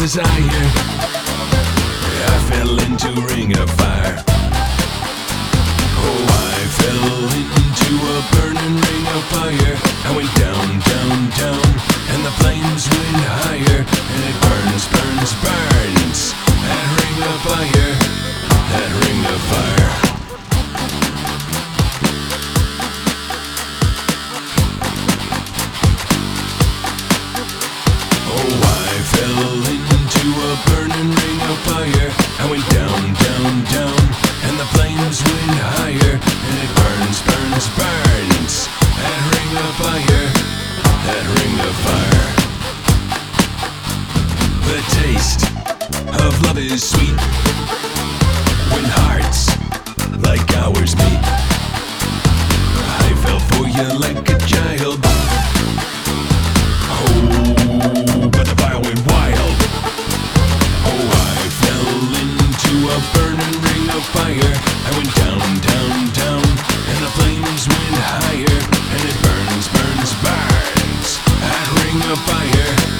desire. I fell into ring of fire. Oh, I fell into a burning ring of fire. I went down, down, down, and the flames went higher. And it burns, burns, burns. That ring of fire, that ring of fire. Oh, I fell into a burning ring of fire. I went down, down, down, and the flames went higher. And it burns, burns, burns. That ring of fire, that ring of fire. The taste of love is sweet when hearts like ours meet. I fell for you like a child. Oh, but the fire went wild. Oh, I fell into a burning ring of fire. I went down, down, down, and the flames went higher. And it burns, burns, burns. That ring of fire.